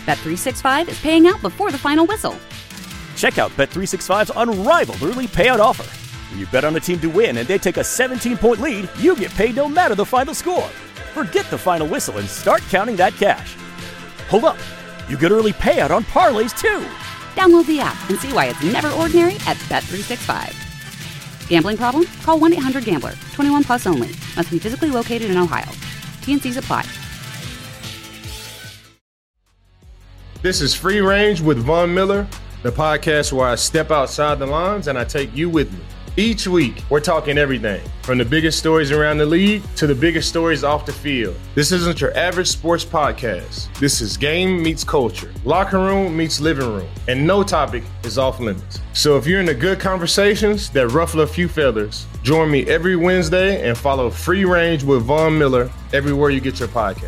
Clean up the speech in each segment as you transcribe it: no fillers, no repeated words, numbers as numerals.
Bet365 is paying out before the final whistle. Check out Bet365's unrivaled early payout offer. When you bet on a team to win and they take a 17-point lead, you get paid no matter the final score. Forget the final whistle and start counting that cash. Hold up. You get early payout on parlays, too. Download the app and see why it's never ordinary at Bet365. Gambling problem? Call 1-800-GAMBLER. 21 plus only. Must be physically located in Ohio. T&Cs apply. This is Free Range with Von Miller, the podcast where I step outside the lines and I take you with me. Each week, we're talking everything from the biggest stories around the league to the biggest stories off the field. This isn't your average sports podcast. This is game meets culture, locker room meets living room, and no topic is off limits. So if you're into good conversations that ruffle a few feathers, join me every Wednesday and follow Free Range with Von Miller everywhere you get your podcast.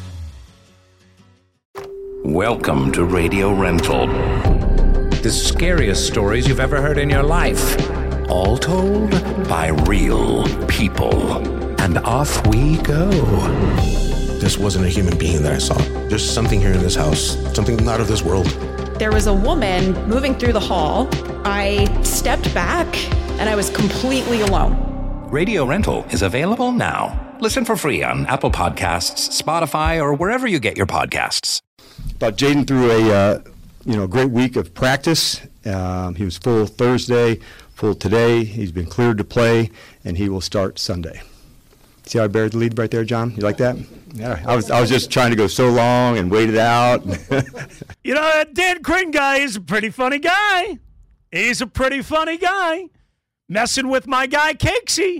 Welcome to Radio Rental. The scariest stories you've ever heard in your life. All told by real people. And off we go. This wasn't a human being that I saw. There's something here in this house, something not of this world. There was a woman moving through the hall. I stepped back and I was completely alone. Radio Rental is available now. Listen for free on Apple Podcasts, Spotify, or wherever you get your podcasts. Thought Jaden threw a great week of practice. He was full Thursday, full today. He's been cleared to play, and he will start Sunday. See how I buried the lead right there, John? You like that? Yeah, I was just trying to go so long and wait it out. You know, that Dan Quinn guy is a pretty funny guy. He's a pretty funny guy. Messing with my guy, Cakesy.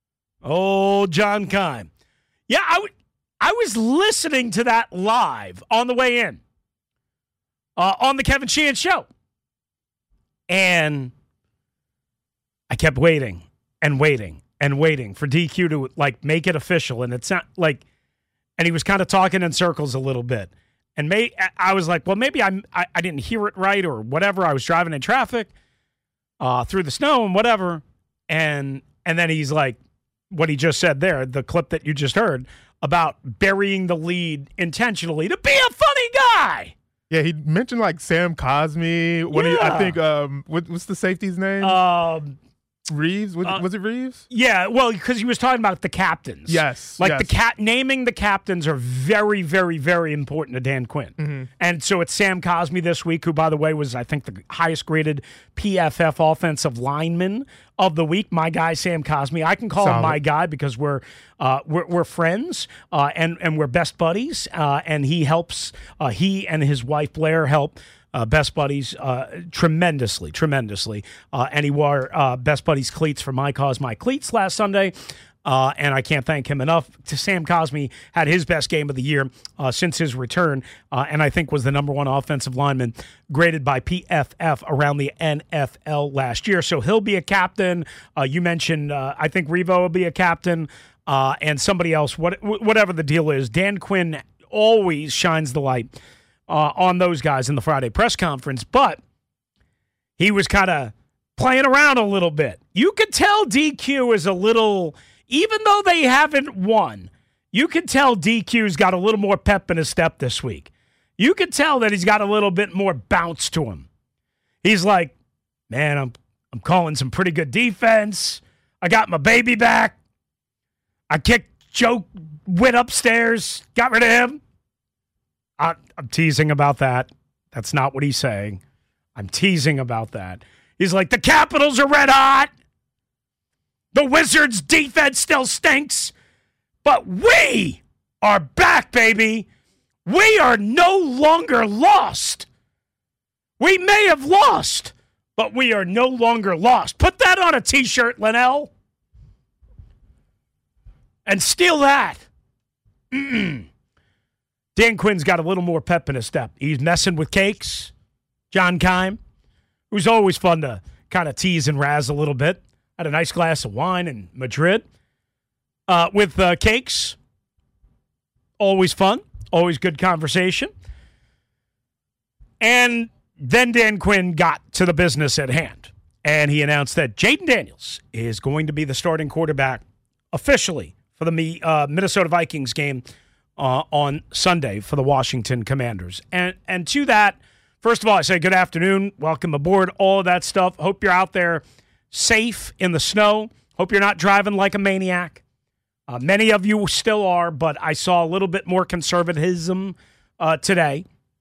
Oh, John Keim. Yeah, I was listening to that live on the way in on the Kevin Sheehan Show. And I kept waiting and waiting and waiting for DQ to, make it official. And it's not and he was kind of talking in circles a little bit. And I was like, well, maybe I didn't hear it right or whatever. I was driving in traffic through the snow and whatever. And then he's like, what he just said there, the clip that you just heard, about burying the lead intentionally to be a funny guy. Yeah, he mentioned Sam Cosmi. I think what's the safety's name? Reeves? Was it Reeves? Yeah, well, because he was talking about the captains. Yes. Naming the captains are very, very, very important to Dan Quinn. Mm-hmm. And so it's Sam Cosmi this week, who, by the way, was, I think, the highest graded PFF offensive lineman of the week. My guy, Sam Cosmi. I can call him my guy because we're friends and we're best buddies. And he helps, he and his wife, Blair, help Best Buddies tremendously. And he wore Best Buddies cleats for My Cause, My Cleats last Sunday. And I can't thank him enough. Sam Cosmi had his best game of the year since his return, and I think was the number one offensive lineman graded by PFF around the NFL last year. So he'll be a captain. You mentioned, I think Revo will be a captain, and somebody else, whatever the deal is. Dan Quinn always shines the light on those guys in the Friday press conference, but he was kind of playing around a little bit. You could tell DQ is a little, even though they haven't won, you could tell DQ's got a little more pep in his step this week. You could tell that he's got a little bit more bounce to him. He's like, man, I'm calling some pretty good defense. I got my baby back. I kicked Joe Witt upstairs, got rid of him. I'm teasing about that. That's not what he's saying. I'm teasing about that. He's like, the Capitals are red hot. The Wizards' defense still stinks. But we are back, baby. We are no longer lost. We may have lost, but we are no longer lost. Put that on a T-shirt, Linnell. And steal that. Dan Quinn's got a little more pep in his step. He's messing with Cakes, John Keim, who's always fun to kind of tease and razz a little bit. Had a nice glass of wine in Madrid with Cakes. Always fun. Always good conversation. And then Dan Quinn got to the business at hand. And he announced that Jaden Daniels is going to be the starting quarterback officially for the Minnesota Vikings game on Sunday for the Washington Commanders. And to that, first of all, I say good afternoon, welcome aboard, all of that stuff. Hope you're out there safe in the snow. Hope you're not driving like a maniac. Many of you still are, but I saw a little bit more conservatism today.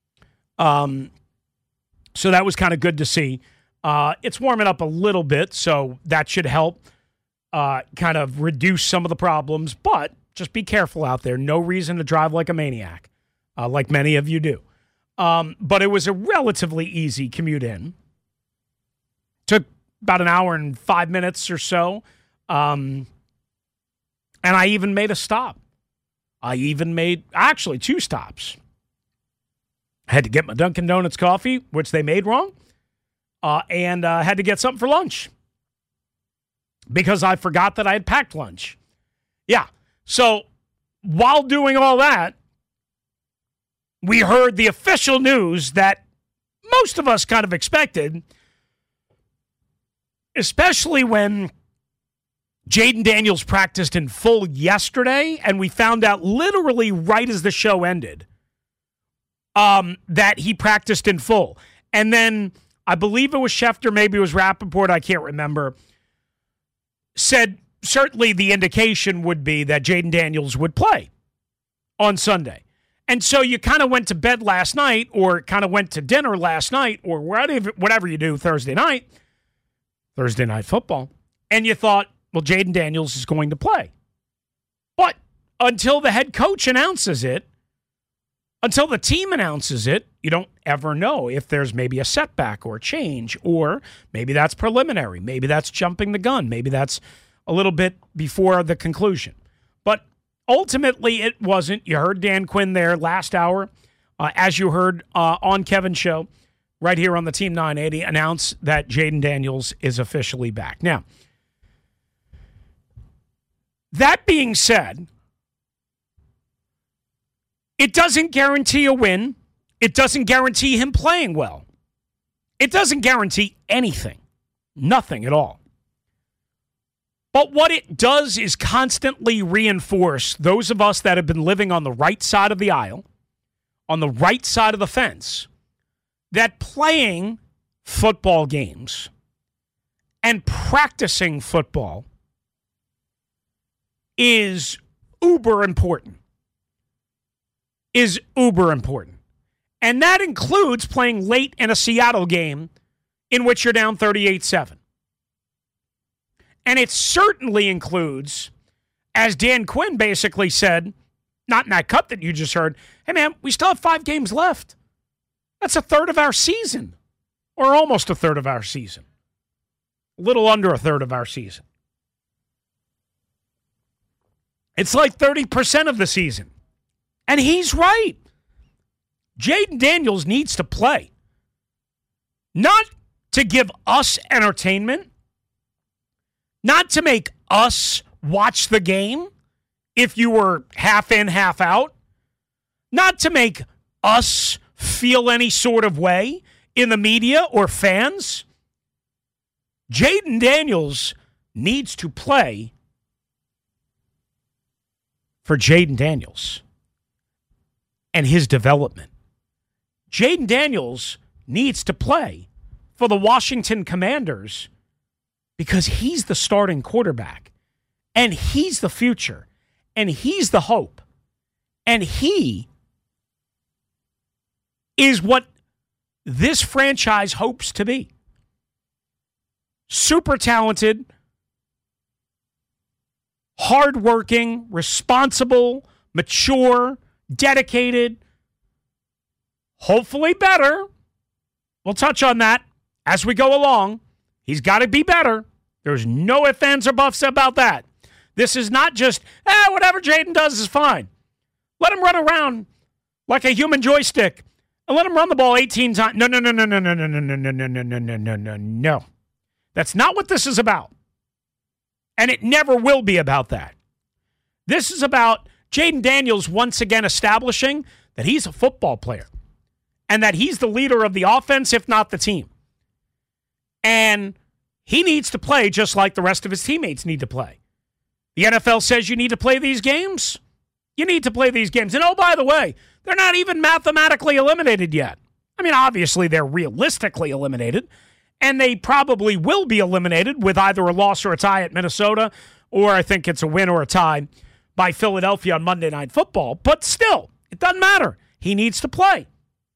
So that was kind of good to see. It's warming up a little bit, so that should help kind of reduce some of the problems. But just be careful out there. No reason to drive like a maniac, like many of you do. But it was a relatively easy commute in. Took about an hour and 5 minutes or so. And I even made a stop. Actually 2 stops. I had to get my Dunkin' Donuts coffee, which they made wrong, and had to get something for lunch because I forgot that I had packed lunch. Yeah, so while doing all that, we heard the official news that most of us kind of expected, especially when Jayden Daniels practiced in full yesterday, and we found out literally right as the show ended that he practiced in full. And then I believe it was Schefter, maybe it was Rappaport, I can't remember, said certainly the indication would be that Jayden Daniels would play on Sunday. And so you kind of went to bed last night or kind of went to dinner last night or whatever you do Thursday night football, and you thought, well, Jayden Daniels is going to play. But until the head coach announces it, until the team announces it, you don't ever know if there's maybe a setback or a change, or maybe that's preliminary. Maybe that's jumping the gun. Maybe that's a little bit before the conclusion. But ultimately, it wasn't. You heard Dan Quinn there last hour, as you heard on Kevin's show, right here on the Team 980, announce that Jayden Daniels is officially back. Now, that being said, it doesn't guarantee a win. It doesn't guarantee him playing well. It doesn't guarantee anything. Nothing at all. But what it does is constantly reinforce those of us that have been living on the right side of the aisle, on the right side of the fence, that playing football games and practicing football is uber important. And that includes playing late in a Seattle game in which you're down 38-7. And it certainly includes, as Dan Quinn basically said, not in that cut that you just heard, hey, man, we still have 5 games left. That's a third of our season, or almost a third of our season. A little under a third of our season. It's like 30% of the season. And he's right. Jayden Daniels needs to play. Not to give us entertainment. Not to make us watch the game if you were half in, half out. Not to make us feel any sort of way in the media or fans. Jayden Daniels needs to play for Jayden Daniels and his development. Jayden Daniels needs to play for the Washington Commanders because he's the starting quarterback, and he's the future, and he's the hope, and he is what this franchise hopes to be. Super talented, hardworking, responsible, mature, dedicated, hopefully better. We'll touch on that as we go along. He's got to be better. There's no ifs, ands, or buts about that. This is not just, whatever Jayden does is fine. Let him run around like a human joystick and let him run the ball 18 times. No. That's not what this is about. And it never will be about that. This is about Jayden Daniels once again establishing that he's a football player and that he's the leader of the offense, if not the team. And he needs to play just like the rest of his teammates need to play. The NFL says you need to play these games. You need to play these games. And oh, by the way, they're not even mathematically eliminated yet. I mean, obviously, they're realistically eliminated, and they probably will be eliminated with either a loss or a tie at Minnesota, or I think it's a win or a tie by Philadelphia on Monday Night Football. But still, it doesn't matter. He needs to play.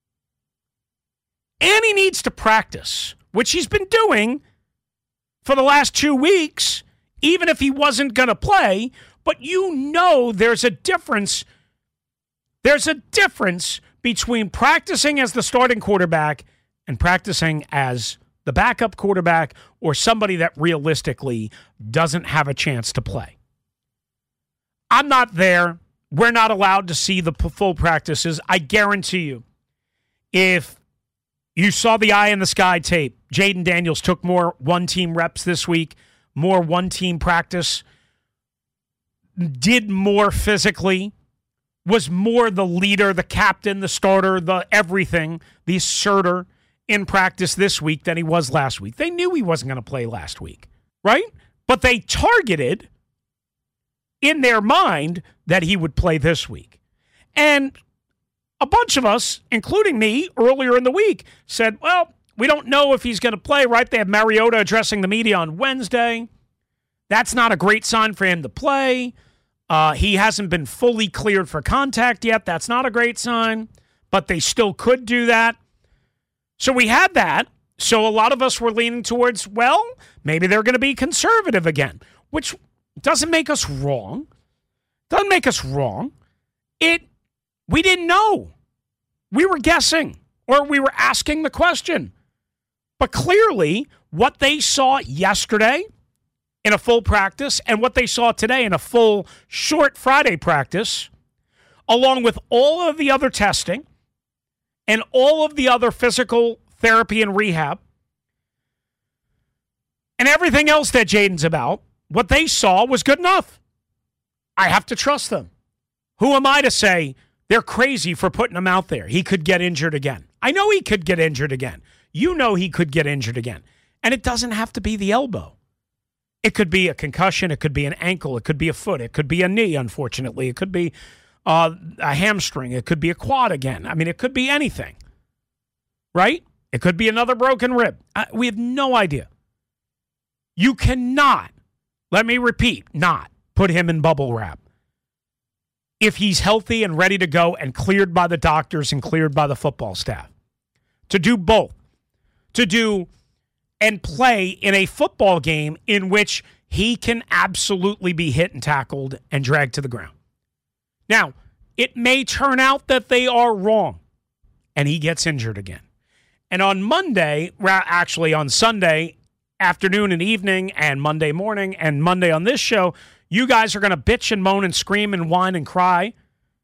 And he needs to practice, which he's been doing for the last 2 weeks, even if he wasn't going to play. But you know there's a difference. There's a difference between practicing as the starting quarterback and practicing as the backup quarterback or somebody that realistically doesn't have a chance to play. I'm not there. We're not allowed to see the full practices. I guarantee you, if you saw the eye in the sky tape, Jayden Daniels took more one-team reps this week, more one-team practice, did more physically, was more the leader, the captain, the starter, the everything, the asserter in practice this week than he was last week. They knew he wasn't going to play last week, right? But they targeted in their mind that he would play this week. And a bunch of us, including me, earlier in the week said, well, we don't know if he's going to play, right? They have Mariota addressing the media on Wednesday. That's not a great sign for him to play. He hasn't been fully cleared for contact yet. That's not a great sign, but they still could do that. So we had that. So a lot of us were leaning towards, well, maybe they're going to be conservative again, which doesn't make us wrong. Doesn't make us wrong. We didn't know. We were guessing, or we were asking the question. But clearly, what they saw yesterday in a full practice and what they saw today in a full short Friday practice, along with all of the other testing and all of the other physical therapy and rehab and everything else that Jayden's about, what they saw was good enough. I have to trust them. Who am I to say they're crazy for putting him out there? He could get injured again. I know he could get injured again. You know he could get injured again. And it doesn't have to be the elbow. It could be a concussion. It could be an ankle. It could be a foot. It could be a knee, unfortunately. It could be a hamstring. It could be a quad again. I mean, it could be anything, right? It could be another broken rib. We have no idea. You cannot, let me repeat, not put him in bubble wrap if he's healthy and ready to go and cleared by the doctors and cleared by the football staff. To do both. To do and play in a football game in which he can absolutely be hit and tackled and dragged to the ground. Now, it may turn out that they are wrong and he gets injured again. And on Monday, actually on Sunday afternoon and evening and Monday morning and Monday on this show, you guys are going to bitch and moan and scream and whine and cry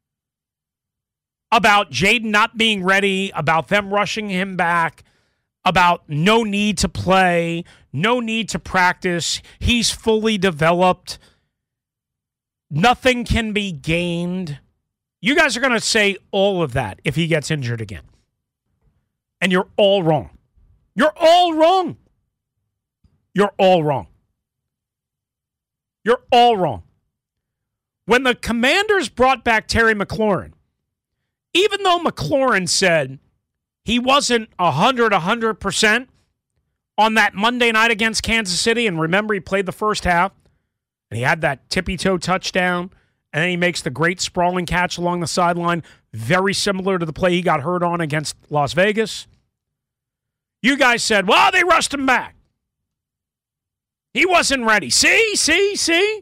about Jayden not being ready, about them rushing him back, about no need to play, no need to practice. He's fully developed. Nothing can be gained. You guys are going to say all of that if he gets injured again. And you're all wrong. You're all wrong. You're all wrong. You're all wrong. When the Commanders brought back Terry McLaurin, even though McLaurin said he wasn't 100% on that Monday night against Kansas City, and remember he played the first half, and he had that tippy-toe touchdown, and then he makes the great sprawling catch along the sideline, very similar to the play he got hurt on against Las Vegas. You guys said, well, they rushed him back. He wasn't ready. See?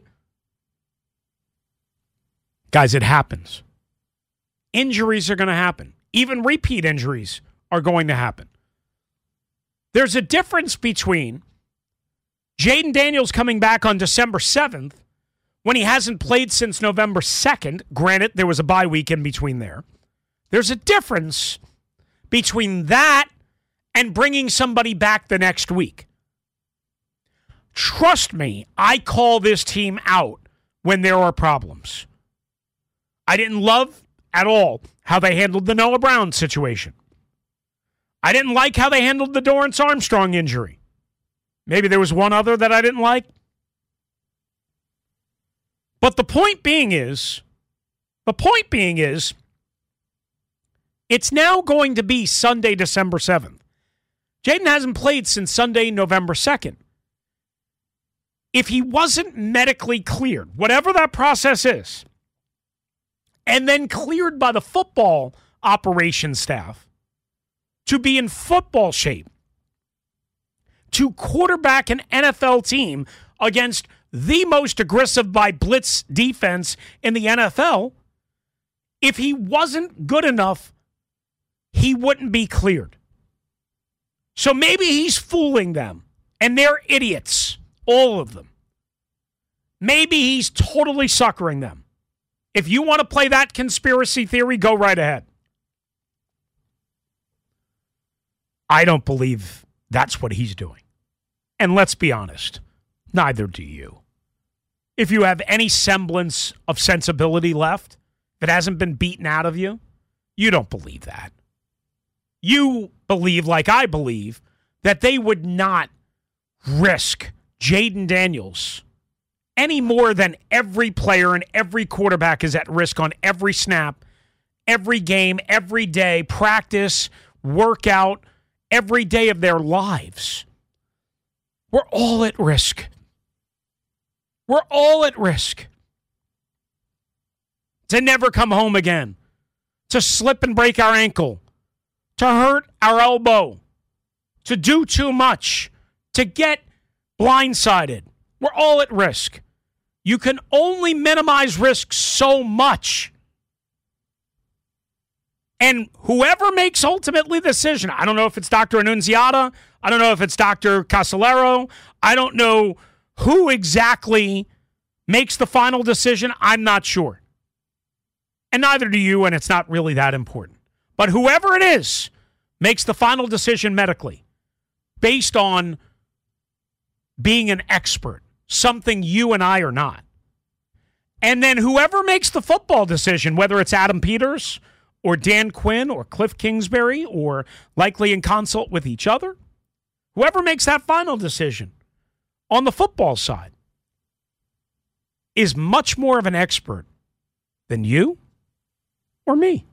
Guys, it happens. Injuries are going to happen. Even repeat injuries are going to happen. There's a difference between Jayden Daniels coming back on December 7th when he hasn't played since November 2nd. Granted, there was a bye week in between there. There's a difference between that and bringing somebody back the next week. Trust me, I call this team out when there are problems. I didn't love at all how they handled the Noah Brown situation. I didn't like how they handled the Dorrance Armstrong injury. Maybe there was one other that I didn't like. But the point being is, The point being is, it's now going to be Sunday, December 7th. Jayden hasn't played since Sunday, November 2nd. If he wasn't medically cleared, whatever that process is, and then cleared by the football operations staff to be in football shape, to quarterback an NFL team against the most aggressive by blitz defense in the NFL, if he wasn't good enough, he wouldn't be cleared. So maybe he's fooling them, and they're idiots, all of them. Maybe he's totally suckering them. If you want to play that conspiracy theory, go right ahead. I don't believe that's what he's doing. And let's be honest, neither do you. If you have any semblance of sensibility left that hasn't been beaten out of you, you don't believe that. You believe, like I believe, that they would not risk Jayden Daniels any more than every player and every quarterback is at risk on every snap, every game, every day, practice, workout, every day of their lives. We're all at risk. We're all at risk to never come home again, to slip and break our ankle, to hurt our elbow, to do too much, to get blindsided. We're all at risk. You can only minimize risk so much. And whoever makes ultimately the decision, I don't know if it's Dr. Annunziata, I don't know if it's Dr. Casolaro, I don't know who exactly makes the final decision, I'm not sure. And neither do you, and it's not really that important. But whoever it is makes the final decision medically based on being an expert, something you and I are not. And then whoever makes the football decision, whether it's Adam Peters or Dan Quinn or Cliff Kingsbury or likely in consult with each other, whoever makes that final decision on the football side is much more of an expert than you or me.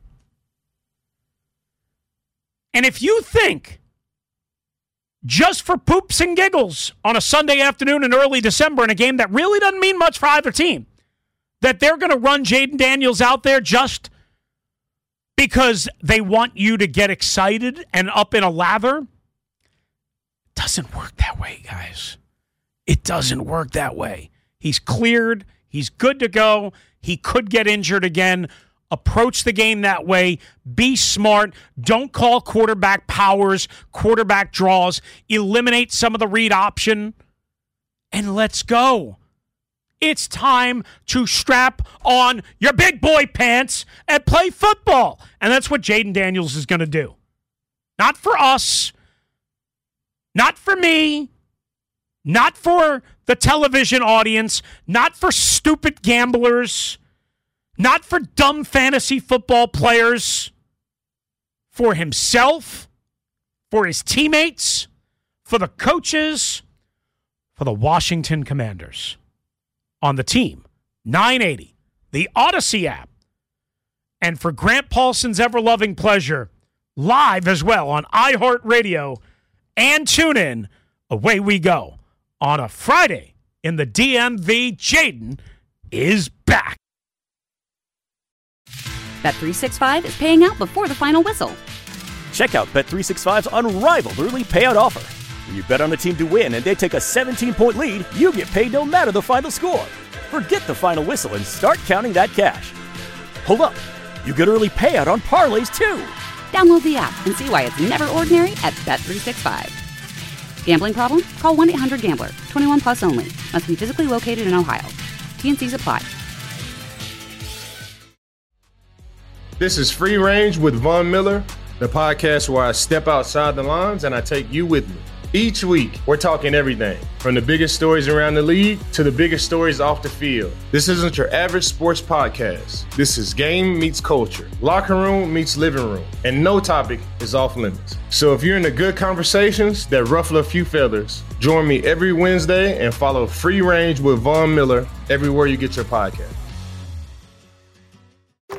And if you think just for poops and giggles on a Sunday afternoon in early December in a game that really doesn't mean much for either team, that they're going to run Jayden Daniels out there just because they want you to get excited and up in a lather, it doesn't work that way, guys. It doesn't work that way. He's cleared. He's good to go. He could get injured again. Approach the game that way. Be smart. Don't call quarterback powers, quarterback draws. Eliminate some of the read option. And let's go. It's time to strap on your big boy pants and play football. And that's what Jayden Daniels is going to do. Not for us. Not for me. Not for the television audience. Not for stupid gamblers. Not for dumb fantasy football players. For himself. For his teammates. For the coaches. For the Washington Commanders. On the team, 980, the Odyssey app, and for Grant Paulson's ever-loving pleasure, live as well on iHeartRadio and TuneIn. Away we go. On a Friday in the DMV, Jayden is back. Bet365 is paying out before the final whistle. Check out Bet365's unrivaled early payout offer. When you bet on a team to win and they take a 17-point lead, you get paid no matter the final score. Forget the final whistle and start counting that cash. Hold up. You get early payout on parlays, too. Download the app and see why it's never ordinary at Bet365. Gambling problem? Call 1-800-GAMBLER. 21 plus only. Must be physically located in Ohio. T&Cs apply. This is Free Range with Von Miller, the podcast where I step outside the lines and I take you with me. Each week, we're talking everything from the biggest stories around the league to the biggest stories off the field. This isn't your average sports podcast. This is game meets culture, locker room meets living room, and no topic is off limits. So if you're into good conversations that ruffle a few feathers, join me every Wednesday and follow Free Range with Von Miller everywhere you get your podcast.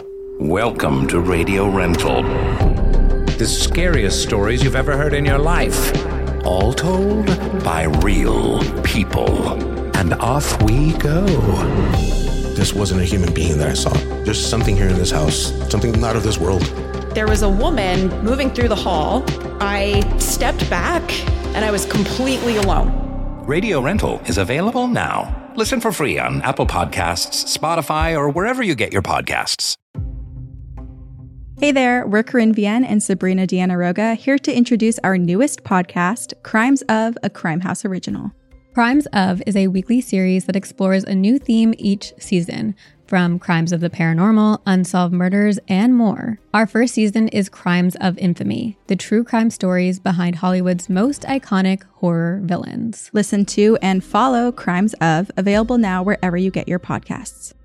Welcome to Radio Rental. The scariest stories you've ever heard in your life. All told by real people. And off we go. This wasn't a human being that I saw. There's something here in this house, something not of this world. There was a woman moving through the hall. I stepped back and I was completely alone. Radio Rental is available now. Listen for free on Apple Podcasts, Spotify, or wherever you get your podcasts. Hey there, we're Corinne Vienne and Sabrina Deanna Roga, here to introduce our newest podcast, Crimes of, a Crime House original. Crimes of is a weekly series that explores a new theme each season, from crimes of the paranormal, unsolved murders, and more. Our first season is Crimes of Infamy, the true crime stories behind Hollywood's most iconic horror villains. Listen to and follow Crimes of, available now wherever you get your podcasts.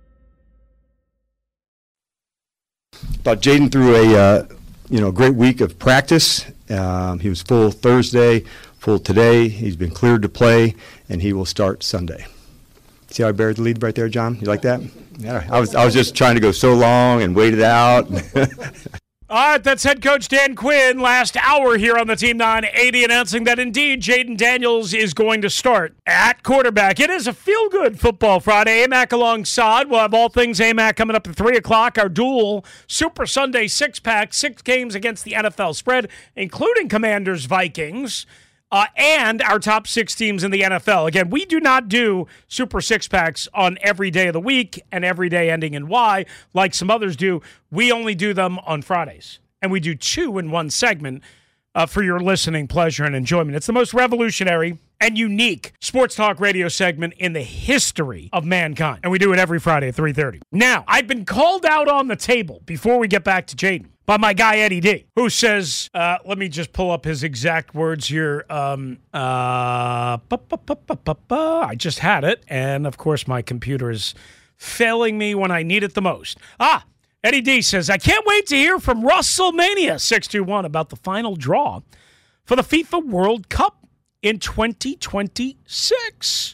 Thought Jaden through a great week of practice. He was full Thursday, full today. He's been cleared to play, and he will start Sunday. See how I buried the lead right there, John? You like that? Yeah, I was just trying to go so long and wait it out. All right, that's head coach Dan Quinn. Last hour here on the Team 980 announcing that indeed Jaden Daniels is going to start at quarterback. It is a feel-good football Friday. AMAC alongside. We'll have all things AMAC coming up at 3 o'clock. Our dual Super Sunday six-pack, 6 games against the NFL spread, including Commanders Vikings. And our top 6 teams in the NFL. Again, we do not do Super Six-Packs on every day of the week and every day ending in Y like some others do. We only do them on Fridays. And we do 2 in one segment for your listening pleasure and enjoyment. It's the most revolutionary and unique sports talk radio segment in the history of mankind. And we do it every Friday at 3:30. Now, I've been called out on the table before we get back to Jaden by my guy Eddie D, who says, let me just pull up his exact words here. I just had it, and of course my computer is failing me when I need it the most. Eddie D says, I can't wait to hear from WrestleMania 621 about the final draw for the FIFA World Cup in 2026.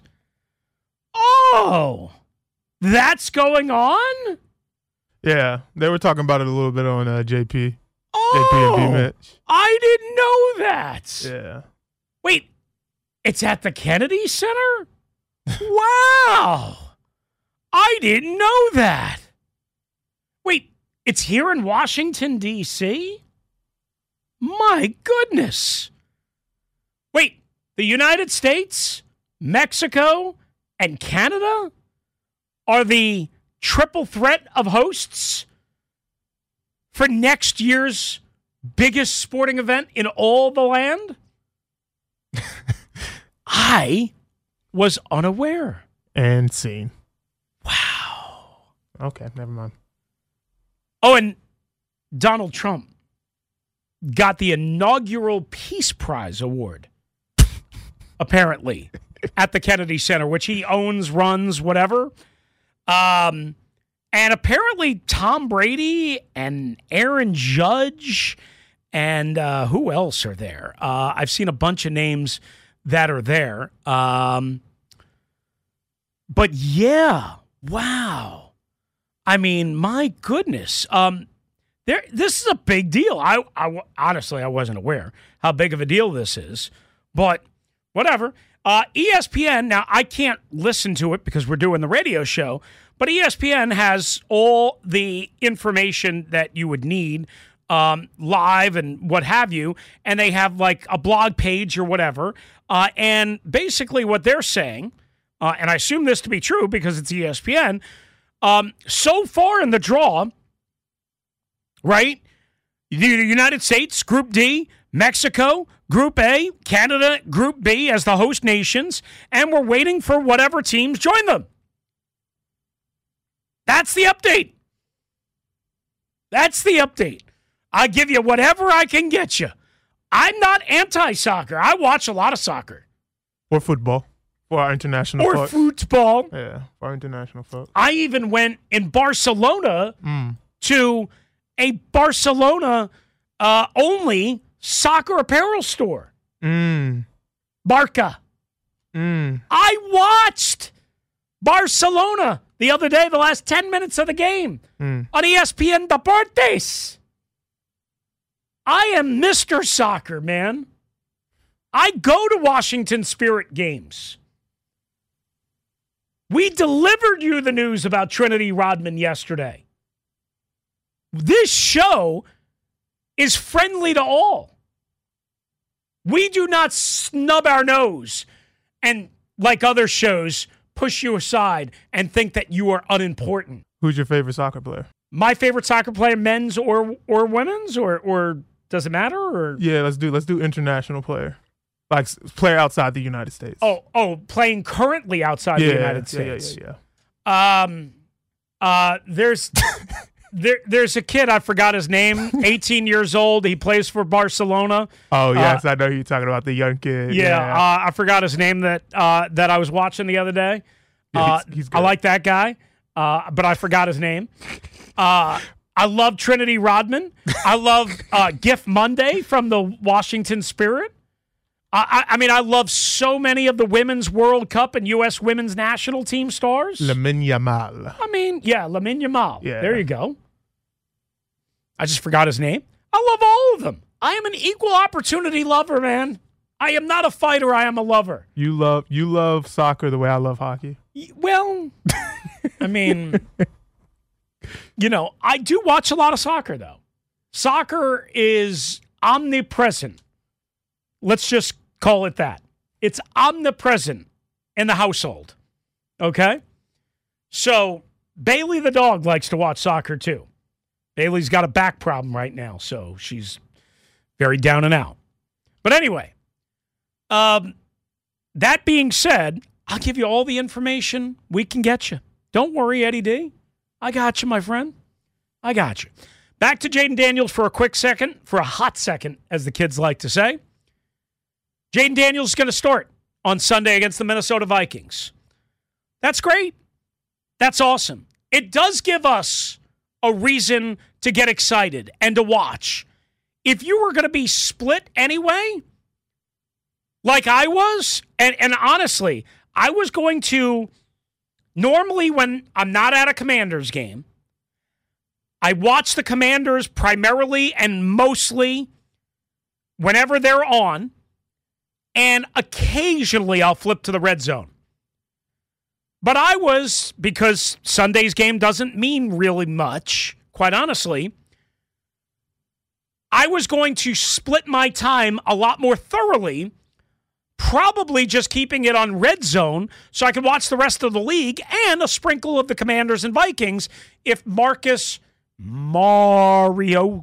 Oh, that's going on? Yeah, they were talking about it a little bit on JP. Oh, JP and B-Mitch. I didn't know that. Yeah. Wait, it's at the Kennedy Center? Wow. I didn't know that. Wait, it's here in Washington, D.C.? My goodness. Wait, the United States, Mexico, and Canada are the triple threat of hosts for next year's biggest sporting event in all the land? I was unaware. And seen. Wow. Okay, never mind. Oh, and Donald Trump got the inaugural Peace Prize award, apparently, at the Kennedy Center, which he owns, runs, whatever. And apparently Tom Brady and Aaron Judge and who else are there? I've seen a bunch of names that are there. But yeah, wow. I mean, my goodness. This is a big deal. I honestly, I wasn't aware how big of a deal this is, but whatever. ESPN, now I can't listen to it because we're doing the radio show, but ESPN has all the information that you would need live and what have you, and they have like a blog page or whatever, and basically what they're saying, and I assume this to be true because it's ESPN, so far in the draw, right, the United States, Group D, Mexico, Group A, Canada, Group B as the host nations, and we're waiting for whatever teams join them. That's the update. That's the update. I give you whatever I can get you. I'm not anti-soccer. I watch a lot of soccer. Or football. For our international folks. Or football. Yeah, for our international folks. I even went in Barcelona to a Barcelona only soccer apparel store. Barca. I watched Barcelona the other day, the last 10 minutes of the game on ESPN Deportes. I am Mr. Soccer, man. I go to Washington Spirit games. We delivered you the news about Trinity Rodman yesterday. This show is friendly to all. We do not snub our nose and, like other shows, push you aside and think that you are unimportant. Who's your favorite soccer player? My favorite soccer player, men's or women's, or does it matter? Or yeah, let's do international player, like player outside the United States. Oh, playing currently outside the United States. There's a kid, I forgot his name, 18 years old. He plays for Barcelona. Oh, yes, I know you're talking about the young kid. Yeah. I forgot his name that I was watching the other day. He's good. I like that guy, but I forgot his name. I love Trinity Rodman. I love Gift Monday from the Washington Spirit. I mean, I love so many of the Women's World Cup and U.S. Women's National Team stars. Lamine Yamal. Lamine Yamal. Yeah. There you go. I just forgot his name. I love all of them. I am an equal opportunity lover, man. I am not a fighter. I am a lover. You love soccer the way I love hockey? Well, I mean, I do watch a lot of soccer, though. Soccer is omnipresent. Let's just call it that. It's omnipresent in the household. Okay? So, Bailey the dog likes to watch soccer, too. Bailey's got a back problem right now, so she's very down and out. But anyway, that being said, I'll give you all the information we can get you. Don't worry, Eddie D. I got you, my friend. I got you. Back to Jayden Daniels for a quick second, for a hot second, as the kids like to say. Jayden Daniels is going to start on Sunday against the Minnesota Vikings. That's great. That's awesome. It does give us a reason to get excited and to watch. If you were going to be split anyway, like I was, and honestly, I was going to, normally when I'm not at a Commanders game, I watch the Commanders primarily and mostly whenever they're on, and occasionally I'll flip to the red zone. But I was, because Sunday's game doesn't mean really much, quite honestly, I was going to split my time a lot more thoroughly, probably just keeping it on red zone so I could watch the rest of the league and a sprinkle of the Commanders and Vikings if Marcus Mariota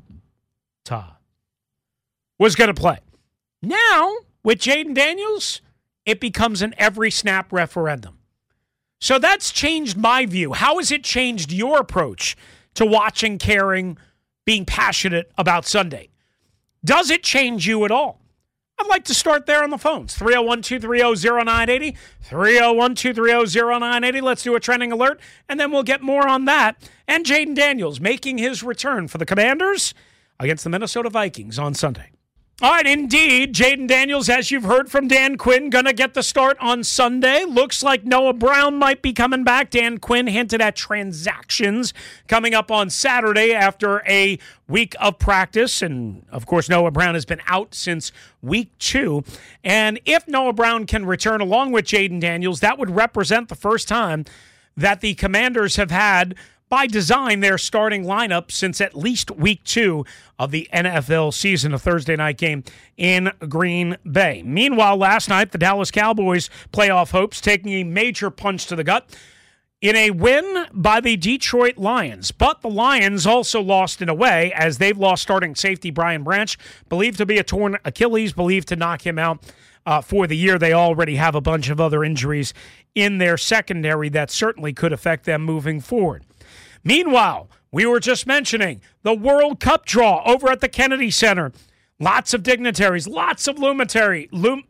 was going to play. Now, with Jayden Daniels, it becomes an every snap referendum. So that's changed my view. How has it changed your approach to watching, caring, being passionate about Sunday? Does it change you at all? I'd like to start there on the phones. 301-230-0980. 301-230-0980. Let's do a trending alert, and then we'll get more on that. And Jayden Daniels making his return for the Commanders against the Minnesota Vikings on Sunday. All right, indeed, Jayden Daniels, as you've heard from Dan Quinn, going to get the start on Sunday. Looks like Noah Brown might be coming back. Dan Quinn hinted at transactions coming up on Saturday after a week of practice. And, of course, Noah Brown has been out since week 2. And if Noah Brown can return along with Jayden Daniels, that would represent the first time that the Commanders have had, by design, their starting lineup since at least week 2 of the NFL season, a Thursday night game in Green Bay. Meanwhile, last night, the Dallas Cowboys' playoff hopes taking a major punch to the gut in a win by the Detroit Lions. But the Lions also lost in a way, as they've lost starting safety Brian Branch, believed to be a torn Achilles, believed to knock him out for the year. They already have a bunch of other injuries in their secondary that certainly could affect them moving forward. Meanwhile, we were just mentioning the World Cup draw over at the Kennedy Center. Lots of dignitaries, lots of luminaries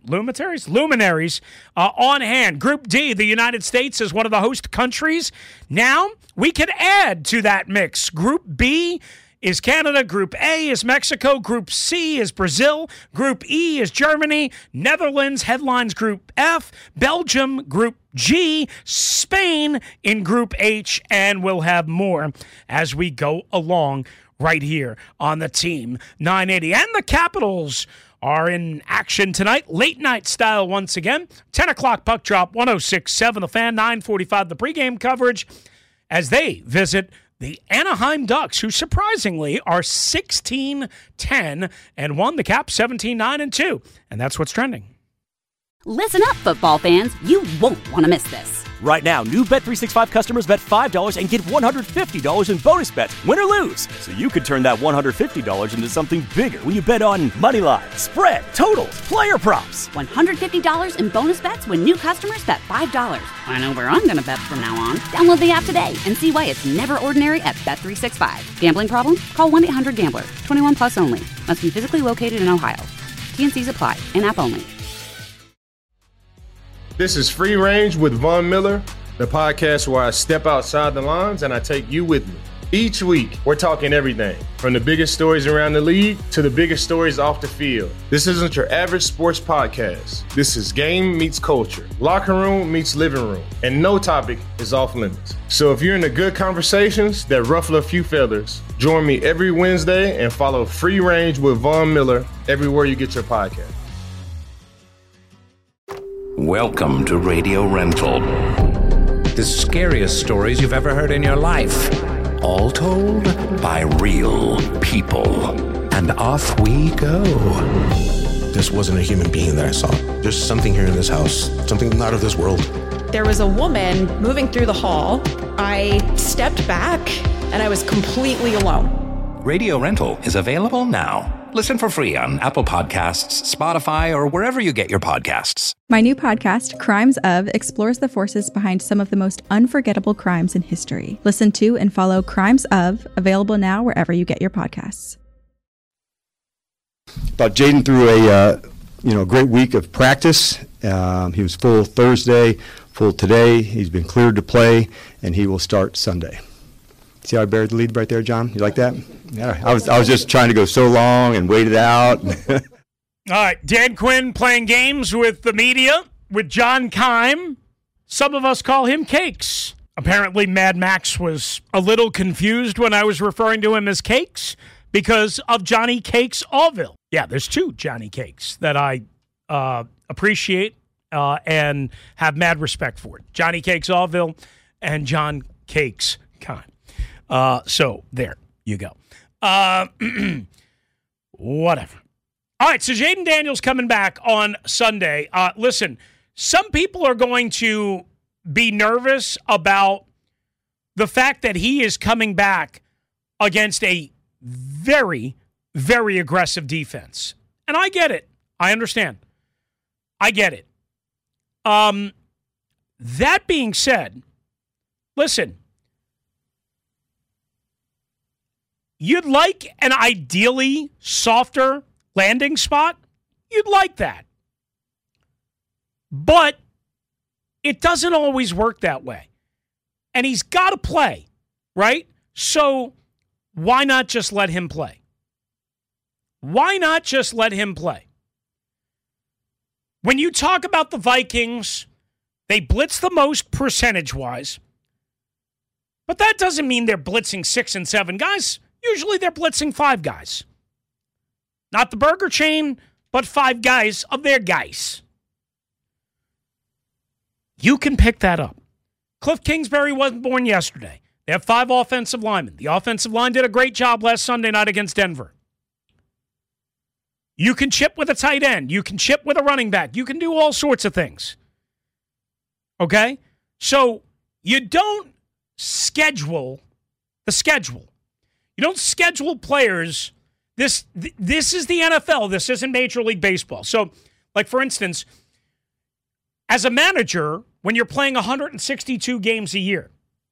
on hand. Group D, the United States, is one of the host countries. Now, we can add to that mix. Group B is Canada. Group A is Mexico. Group C is Brazil. Group E is Germany. Netherlands headlines Group F. Belgium, Group G. Spain in Group H. And we'll have more as we go along right here on the Team 980. And the Capitals are in action tonight, late night style once again. 10 o'clock puck drop, 106.7 The Fan, 9:45 the pregame coverage as they visit the Anaheim Ducks, who surprisingly are 16-10 and won the Cap 17-9-2. And that's what's trending. Listen up, football fans. You won't want to miss this. Right now, new Bet365 customers bet $5 and get $150 in bonus bets, win or lose. So you could turn that $150 into something bigger when you bet on money line, spread, totals, player props. $150 in bonus bets when new customers bet $5. I know where I'm going to bet from now on. Download the app today and see why it's never ordinary at Bet365. Gambling problem? Call 1-800-GAMBLER. 21 plus only. Must be physically located in Ohio. T&Cs apply. In-app only. This is Free Range with Von Miller, the podcast where I step outside the lines and I take you with me. Each week, we're talking everything from the biggest stories around the league to the biggest stories off the field. This isn't your average sports podcast. This is game meets culture, locker room meets living room, and no topic is off limits. So if you're into good conversations that ruffle a few feathers, join me every Wednesday and follow Free Range with Von Miller everywhere you get your podcast. Welcome to Radio Rental. The scariest stories you've ever heard in your life. All told by real people. And off we go. This wasn't a human being that I saw. There's something here in this house, something not of this world. There was a woman moving through the hall. I stepped back and I was completely alone. Radio Rental is available now. Listen for free on Apple Podcasts, Spotify, or wherever you get your podcasts. My new podcast, Crimes Of, explores the forces behind some of the most unforgettable crimes in history. Listen to and follow Crimes Of, available now wherever you get your podcasts. Thought Jaden through a great week of practice. He was full Thursday, full today. He's been cleared to play, and he will start Sunday. See how I buried the lead right there, John? You like that? Yeah, I was just trying to go so long and wait it out. All right, Dan Quinn playing games with the media, with John Keim. Some of us call him Cakes. Apparently, Mad Max was a little confused when I was referring to him as Cakes because of Johnny Cakes Allville. Yeah, there's two Johnny Cakes that I appreciate and have mad respect for. Johnny Cakes Allville and John Cakes Keim. So there you go. Whatever. All right, so Jaden Daniels coming back on Sunday. Listen, some people are going to be nervous about the fact that he is coming back against a very, very aggressive defense. And I get it. I understand. I get it. That being said, listen, you'd like an ideally softer landing spot. You'd like that. But it doesn't always work that way. And he's got to play, right? So why not just let him play? Why not just let him play? When you talk about the Vikings, they blitz the most percentage-wise. But that doesn't mean they're blitzing 6 and 7 guys. Usually they're blitzing 5 guys. Not the burger chain, but 5 guys of their guys. You can pick that up. Cliff Kingsbury wasn't born yesterday. They have 5 offensive linemen. The offensive line did a great job last Sunday night against Denver. You can chip with a tight end. You can chip with a running back. You can do all sorts of things. Okay? So you don't schedule the schedule. You don't schedule players. This is the NFL. This isn't Major League Baseball. So, like, for instance, as a manager, when you're playing 162 games a year,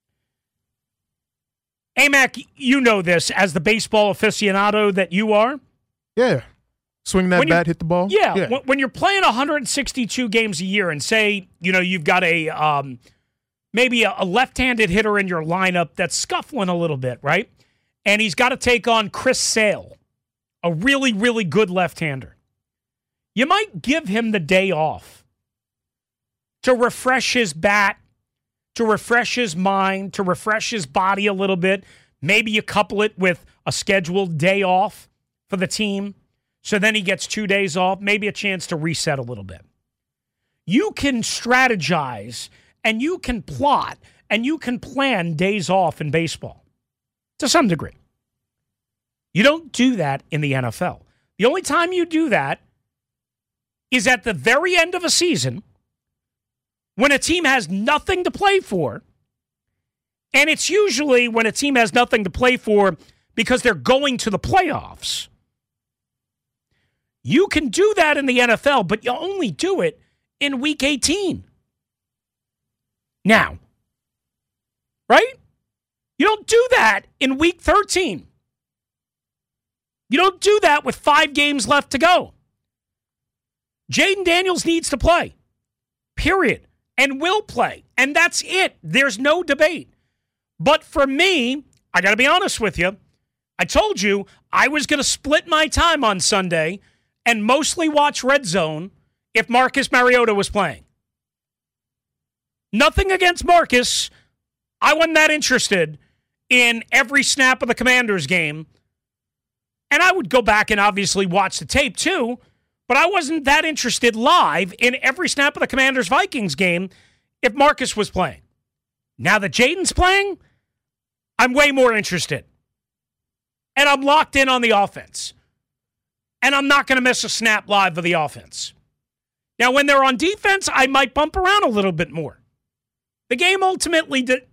AMAC, you know this as the baseball aficionado that you are. Yeah. Swing that bat, hit the ball. Yeah. When you're playing 162 games a year and say, you've got maybe a left-handed hitter in your lineup that's scuffling a little bit, right? and he's got to take on Chris Sale, a really, really good left-hander. You might give him the day off to refresh his bat, to refresh his mind, to refresh his body a little bit. Maybe you couple it with a scheduled day off for the team, so then he gets 2 days off, maybe a chance to reset a little bit. You can strategize, and you can plot, and you can plan days off in baseball to some degree. You don't do that in the NFL. The only time you do that is at the very end of a season when a team has nothing to play for, and it's usually when a team has nothing to play for because they're going to the playoffs. You can do that in the NFL, but you only do it in Week 18. Now, right? You don't do that in Week 13. You don't do that with 5 games left to go. Jayden Daniels needs to play, period, and will play, and that's it. There's no debate. But for me, I got to be honest with you, I told you I was going to split my time on Sunday and mostly watch Red Zone if Marcus Mariota was playing. Nothing against Marcus. I wasn't that interested in every snap of the Commanders game. And I would go back and obviously watch the tape too, but I wasn't that interested live in every snap of the Commanders-Vikings game if Marcus was playing. Now that Jayden's playing, I'm way more interested. And I'm locked in on the offense. And I'm not going to miss a snap live of the offense. Now, when they're on defense, I might bump around a little bit more. The game ultimately did...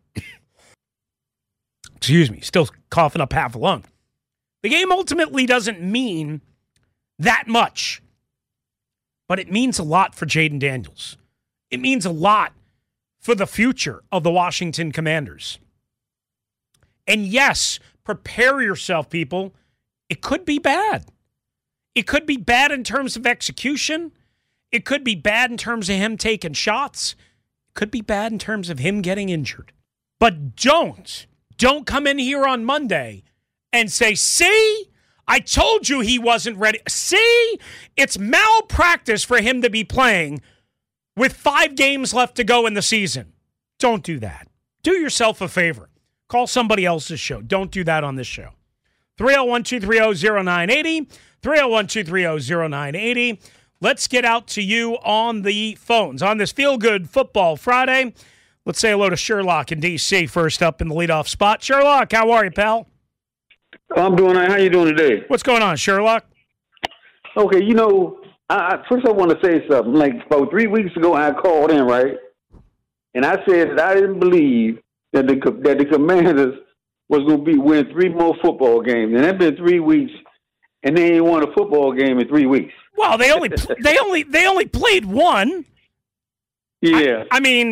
Excuse me, still coughing up half a lung. The game ultimately doesn't mean that much. But it means a lot for Jayden Daniels. It means a lot for the future of the Washington Commanders. And yes, prepare yourself, people. It could be bad. It could be bad in terms of execution. It could be bad in terms of him taking shots. It could be bad in terms of him getting injured. But don't come in here on Monday and say, see, I told you he wasn't ready. See, it's malpractice for him to be playing with 5 games left to go in the season. Don't do that. Do yourself a favor. Call somebody else's show. Don't do that on this show. 301-230-0980. 301-230-0980. Let's get out to you on the phones on this Feel Good Football Friday. Let's say hello to Sherlock in D.C. first up in the leadoff spot. Sherlock, how are you, pal? I'm doing all right. How you doing today? What's going on, Sherlock? Okay, first I want to say something. Like about 3 weeks ago, I called in, right? And I said that I didn't believe that the Commanders was going to win 3 more football games. And it's been 3 weeks, and they ain't won a football game in 3 weeks. Well, they only played one. Yeah.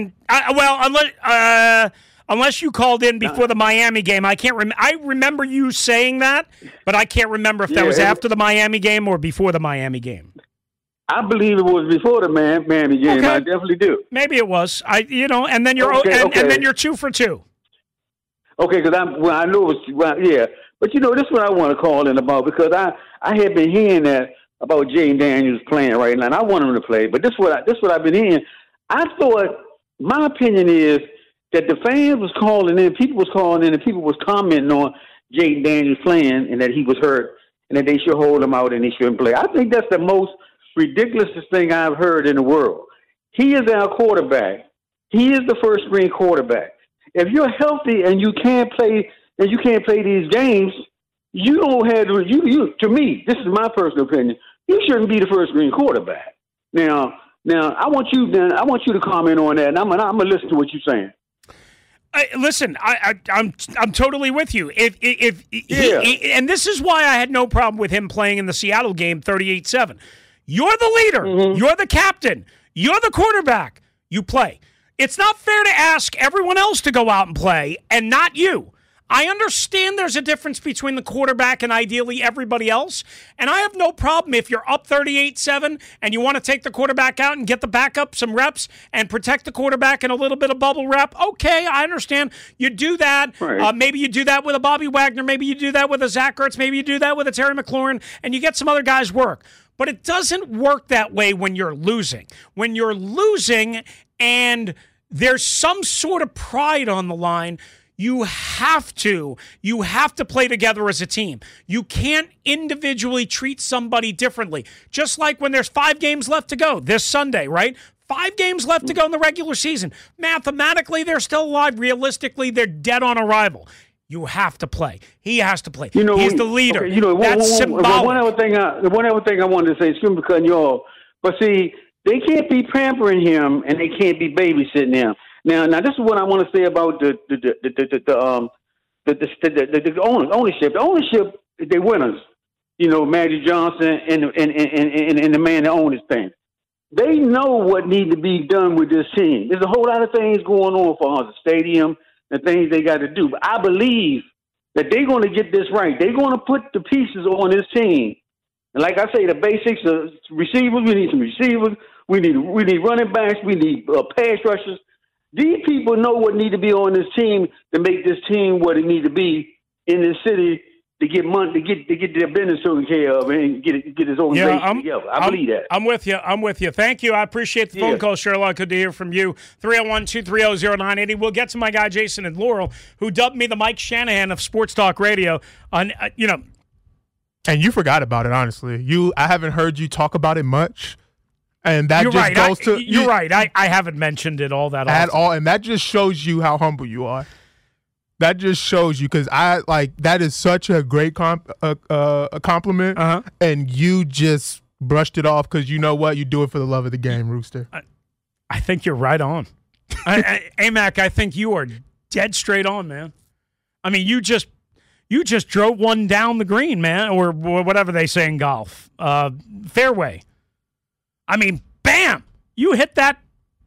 Unless you called in before the Miami game, I can't remember. I remember you saying that, but I can't remember if that was after the Miami game or before the Miami game. I believe it was before the Miami game. Okay. I definitely do. Maybe it was. And then you're and then you're 2 for 2. Okay, because I know it was yeah. But this is what I want to call in about, because I had been hearing that about Jayden Daniels playing right now, and I want him to play. But this is what I've been hearing. I thought, my opinion is that the fans was calling in, people was calling in, and people was commenting on Jayden Daniels playing and that he was hurt and that they should hold him out and he shouldn't play. I think that's the most ridiculous thing I've heard in the world. He is our quarterback. He is the first string quarterback. If you're healthy and you can't play these games, you don't have to. To me, this is my personal opinion. You shouldn't be the first string quarterback. Now, I want you to comment on that, and I'm gonna listen to what you're saying. Listen, I'm totally with you. And this is why I had no problem with him playing in the Seattle game 38-7. You're the leader. Mm-hmm. You're the captain. You're the quarterback. You play. It's not fair to ask everyone else to go out and play and not you. I understand there's a difference between the quarterback and ideally everybody else, and I have no problem if you're up 38-7 and you want to take the quarterback out and get the backup some reps and protect the quarterback in a little bit of bubble wrap. Okay, I understand. You do that. Right. Maybe you do that with a Bobby Wagner. Maybe you do that with a Zach Ertz. Maybe you do that with a Terry McLaurin, and you get some other guys work. But it doesn't work that way when you're losing. When you're losing and there's some sort of pride on the line, you have to play together as a team. You can't individually treat somebody differently. Just like when there's 5 games left to go this Sunday, right? 5 games left to go in the regular season. Mathematically, they're still alive. Realistically, they're dead on arrival. You have to play. He has to play. He's the leader. Okay, that's symbolic. One other thing I wanted to say, excuse me for cutting you off, but see, they can't be pampering him and they can't be babysitting him. Now, this is what I want to say about the ownership. The ownership, they winners. Magic Johnson and the man that owns this thing. They know what needs to be done with this team. There's a whole lot of things going on for us, the stadium, and things they got to do. But I believe that they're going to get this right. They're going to put the pieces on this team. And like I say, the basics of receivers, we need some receivers. We need running backs. We need pass rushers. These people know what need to be on this team to make this team what it need to be in this city to get money, to get their business taken care of and get his organization together. I believe that. I'm with you. Thank you. I appreciate the phone call, Sherlock. Good to hear from you. 301-230-0980. We'll get to my guy Jason and Laurel, who dubbed me the Mike Shanahan of Sports Talk Radio. And you forgot about it, honestly. I haven't heard you talk about it much. And that goes to you're right. I haven't mentioned it all that at often. all, and that just shows you how humble you are. That just shows you, because that is such a great a compliment, and you just brushed it off because you know what, you do it for the love of the game, Rooster. I think you're right on. AMAC, I think you are dead straight on, man. I mean, you just drove one down the green, man, or whatever they say in golf, fairway. I mean, bam! You hit that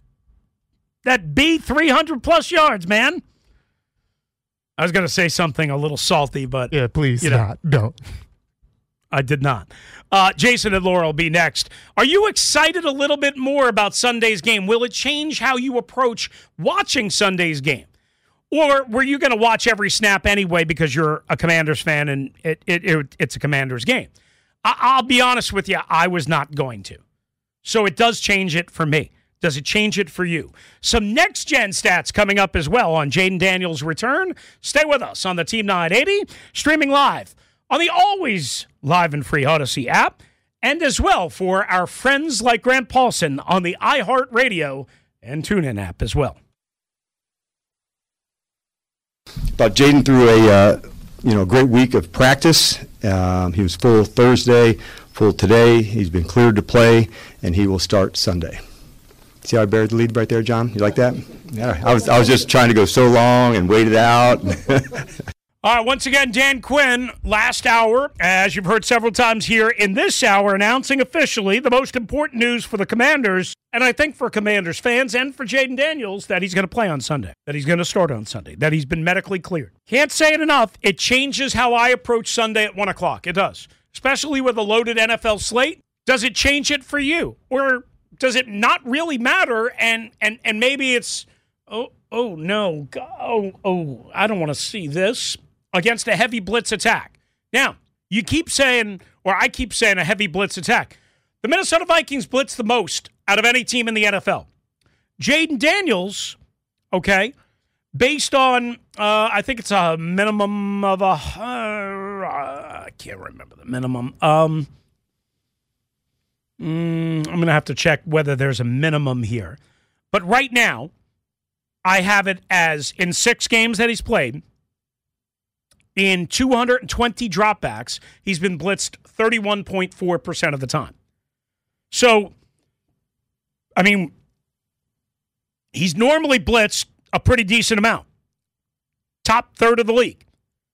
B 300+ yards, man. I was going to say something a little salty, but yeah, please don't. I did not. Jason and Laurel will be next. Are you excited a little bit more about Sunday's game? Will it change how you approach watching Sunday's game? Or were you going to watch every snap anyway because you're a Commanders fan and it's a Commanders game? I'll be honest with you, I was not going to. So it does change it for me. Does it change it for you? Some next-gen stats coming up as well on Jayden Daniels' return. Stay with us on the Team 980, streaming live on the always live and free Odyssey app, and as well for our friends like Grant Paulson on the iHeartRadio and TuneIn app as well. But Jayden through a great week of practice. He was full Thursday, full today. He's been cleared to play, and he will start Sunday. See how I buried the lead right there, John? You like that? Yeah, I was just trying to go so long and wait it out. All right, once again, Dan Quinn, last hour, as you've heard several times here in this hour, announcing officially the most important news for the Commanders, and I think for Commanders fans and for Jayden Daniels, that he's going to play on Sunday, that he's going to start on Sunday, that he's been medically cleared. Can't say it enough. It changes how I approach Sunday at 1 o'clock. It does, especially with a loaded NFL slate. Does it change it for you? Or does it not really matter, and maybe it's, I don't want to see this, against a heavy blitz attack. Now, you keep saying, or I keep saying a heavy blitz attack. The Minnesota Vikings blitz the most out of any team in the NFL. Jayden Daniels, okay, based on, I think it's a minimum of I can't remember the minimum. I'm going to have to check whether there's a minimum here. But right now, I have it as in 6 games that he's played, in 220 dropbacks, he's been blitzed 31.4% of the time. So, I mean, he's normally blitzed a pretty decent amount. Top third of the league.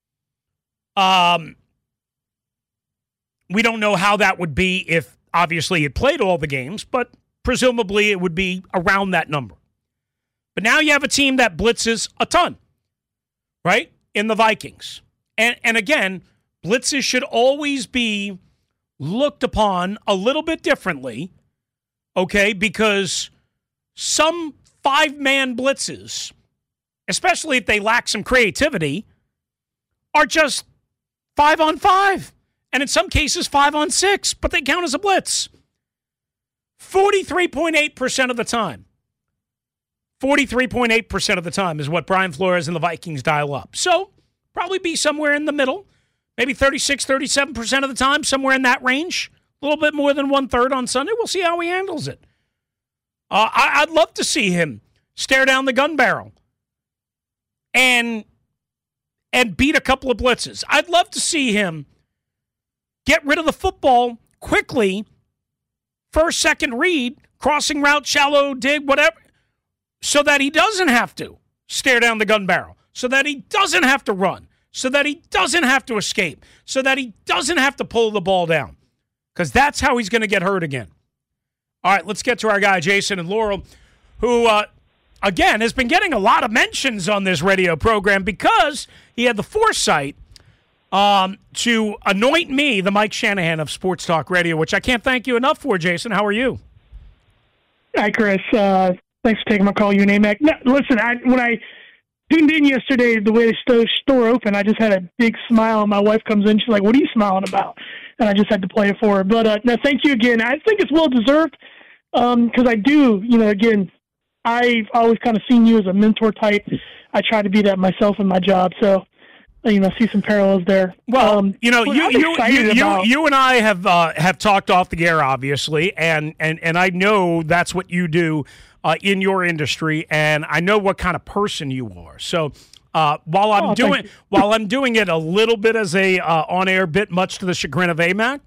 We don't know how that would be if, obviously, he played all the games, but presumably it would be around that number. But now you have a team that blitzes a ton, right? in the Vikings. And again, blitzes should always be looked upon a little bit differently, okay, because some 5-man blitzes, especially if they lack some creativity, are just 5-on-5, and in some cases 5-on-6, but they count as a blitz. 43.8% of the time. 43.8% of the time is what Brian Flores and the Vikings dial up. So, probably be somewhere in the middle, maybe 36, 37% of the time, somewhere in that range. A little bit more than 1/3 on Sunday. We'll see how he handles it. I'd love to see him stare down the gun barrel and beat a couple of blitzes. I'd love to see him get rid of the football quickly, first, second read, crossing route, shallow dig, whatever, so that he doesn't have to stare down the gun barrel, so that he doesn't have to run, so that he doesn't have to escape, so that he doesn't have to pull the ball down, because that's how he's going to get hurt again. All right, let's get to our guy, Jason and Laurel, who, again, has been getting a lot of mentions on this radio program because he had the foresight to anoint me the Mike Shanahan of Sports Talk Radio, which I can't thank you enough for, Jason. How are you? Hi, Chris. Thanks for taking my call, UNAMAC. No, listen, when I tuned in yesterday, the way the store opened, I just had a big smile, and my wife comes in. She's like, what are you smiling about? And I just had to play it for her. But, no, thank you again. I think it's well-deserved because I do, again, I've always kind of seen you as a mentor type. I try to be that myself in my job. So, see some parallels there. Well, you and I have talked off the air, obviously, and I know that's what you do in your industry, and I know what kind of person you are. So while I'm doing it a little bit as a on-air bit, much to the chagrin of AMAC,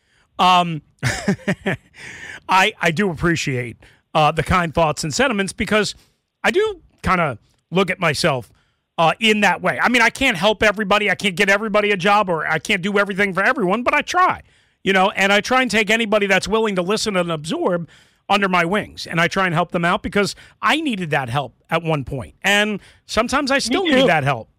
I do appreciate the kind thoughts and sentiments because I do kind of look at myself in that way. I mean, I can't help everybody. I can't get everybody a job, or I can't do everything for everyone, but I try, and I try and take anybody that's willing to listen and absorb under my wings, and I try and help them out because I needed that help at one point, and sometimes I still need that help.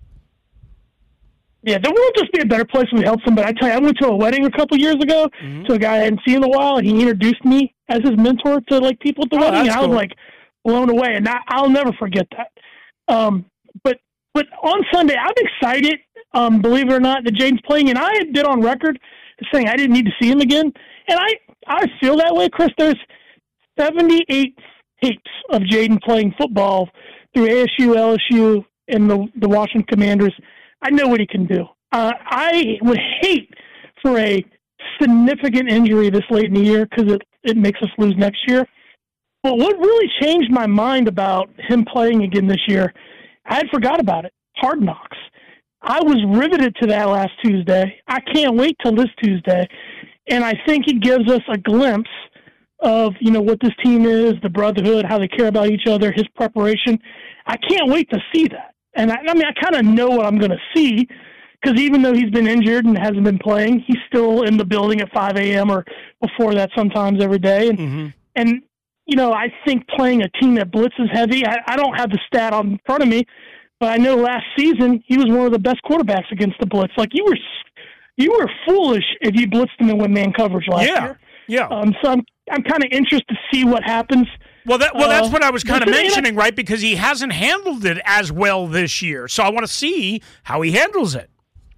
Yeah, the world just be a better place when we help somebody. I tell you, I went to a wedding a couple years ago to a guy I hadn't seen in a while, and he introduced me as his mentor to people at the wedding, and I was blown away, and I'll never forget that. But on Sunday, I'm excited, believe it or not, that Jaden's playing, and I had been on record saying I didn't need to see him again, and I feel that way, Chris. There's 78 tapes of Jaden playing football through ASU, LSU, and the Washington Commanders. I know what he can do. I would hate for a significant injury this late in the year because it makes us lose next year. But what really changed my mind about him playing again this year, I had forgot about it. Hard Knocks. I was riveted to that last Tuesday. I can't wait till this Tuesday. And I think it gives us a glimpse of, what this team is, the brotherhood, how they care about each other, his preparation. I can't wait to see that. And I kind of know what I'm going to see because even though he's been injured and hasn't been playing, he's still in the building at 5 a.m. or before that sometimes every day. And I think playing a team that blitzes heavy, I don't have the stat in front of me, but I know last season he was one of the best quarterbacks against the blitz. Like you were foolish if you blitzed him in one-man coverage last year. Yeah. So I'm kind of interested to see what happens. Well, that's what I was kind of mentioning, right? Because he hasn't handled it as well this year. So I want to see how he handles it.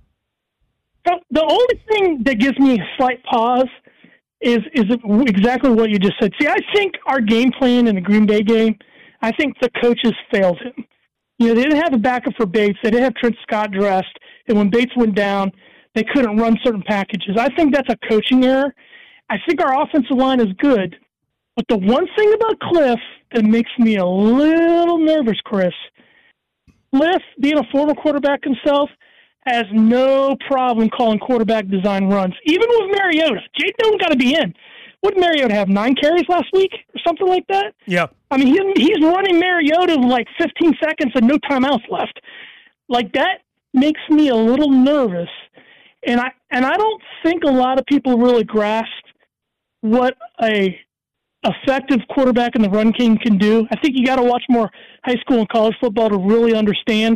The only thing that gives me a slight pause is exactly what you just said. See, I think our game plan in the Green Bay game, I think the coaches failed him. They didn't have a backup for Bates. They didn't have Trent Scott dressed. And when Bates went down, they couldn't run certain packages. I think that's a coaching error. I think our offensive line is good. But the one thing about Cliff that makes me a little nervous, Chris, Cliff, being a former quarterback himself, has no problem calling quarterback design runs. Even with Mariota. Jaden don't got to be in. What did Mariota have, 9 carries last week or something like that? Yeah. I mean, he's running Mariota with 15 seconds and no timeouts left. That makes me a little nervous. And I don't think a lot of people really grasp what a effective quarterback in the run game can do. I think you got to watch more high school and college football to really understand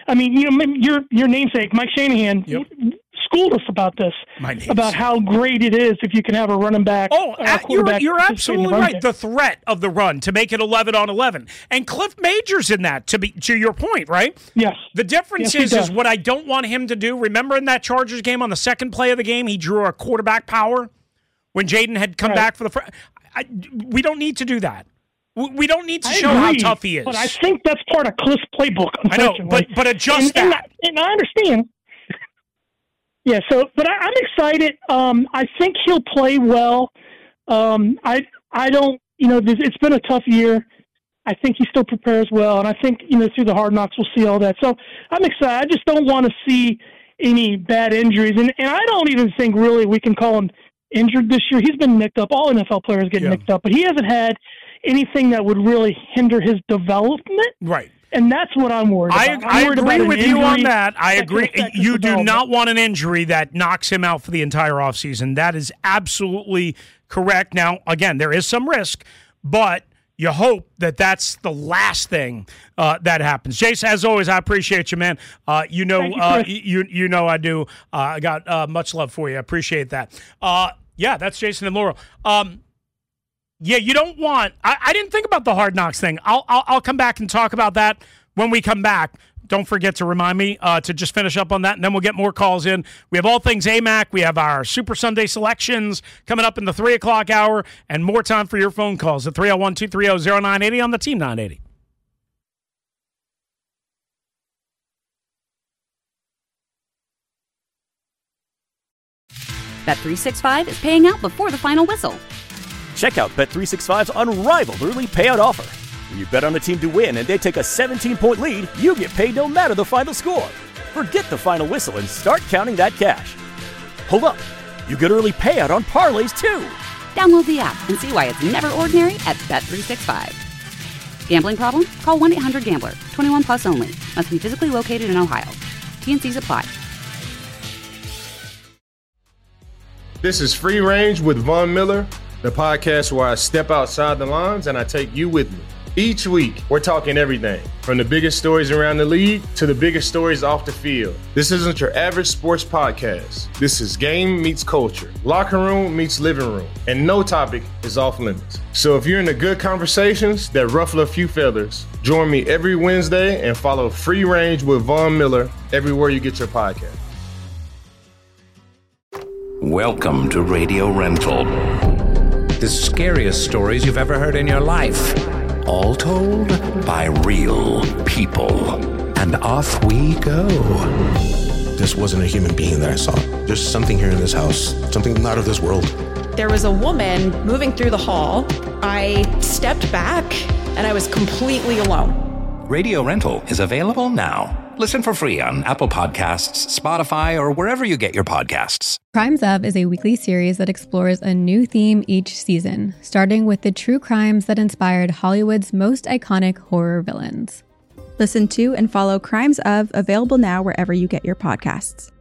I mean, your namesake, Mike Shanahan, schooled us about this, about how great it is if you can have a running back. You're absolutely right. The threat of the run to make it 11 on 11, and Cliff Major's in that. To your point, right? Yes. The difference is what I don't want him to do. Remember in that Chargers game on the second play of the game, he drew a quarterback power when Jaden had come back for the first. We don't need to do that. We don't need to show how tough he is. But I think that's part of Cliff's playbook. I know, but adjust that. And I understand. Yeah, but I'm excited. I think he'll play well. I don't, it's been a tough year. I think he still prepares well, and I think, through the Hard Knocks we'll see all that. So I'm excited. I just don't want to see any bad injuries, and I don't even think really we can call him injured this year. He's been nicked up. All NFL players get nicked up, but he hasn't had anything that would really hinder his development. Right. And that's what I'm worried about. I agree with you on that. I agree. You do not want an injury that knocks him out for the entire offseason. That is absolutely correct. Now, again, there is some risk, but you hope that that's the last thing that happens. Jason, as always, I appreciate you, man. You know I do. I got much love for you. I appreciate that. That's Jason and Laurel. Yeah, you don't want. I didn't think about the Hard Knocks thing. I'll come back and talk about that when we come back. Don't forget to remind me to just finish up on that, and then we'll get more calls in. We have all things AMAC. We have our Super Sunday selections coming up in the 3 o'clock hour, and more time for your phone calls at 301-230-0980 on the Team 980. Bet365 is paying out before the final whistle. Check out Bet365's unrivaled early payout offer. When you bet on a team to win and they take a 17-point lead, you get paid no matter the final score. Forget the final whistle and start counting that cash. Hold up. You get early payout on parlays, too. Download the app and see why it's never ordinary at Bet365. Gambling problem? Call 1-800-GAMBLER. 21 plus only. Must be physically located in Ohio. T&Cs apply. This is Free Range with Von Miller, the podcast where I step outside the lines and I take you with me. Each week, we're talking everything from the biggest stories around the league to the biggest stories off the field. This isn't your average sports podcast. This is game meets culture, locker room meets living room, and no topic is off limits. So if you're into good conversations that ruffle a few feathers, join me every Wednesday and follow Free Range with Von Miller everywhere you get your podcast. Welcome to Radio Rental. The scariest stories you've ever heard in your life. All told by real people. And off we go. This wasn't a human being that I saw. There's something here in this house, something not of this world. There was a woman moving through the hall. I stepped back, and I was completely alone. Radio Rental is available now. Listen for free on Apple Podcasts, Spotify, or wherever you get your podcasts. Crimes Of is a weekly series that explores a new theme each season, starting with the true crimes that inspired Hollywood's most iconic horror villains. Listen to and follow Crimes Of, available now wherever you get your podcasts.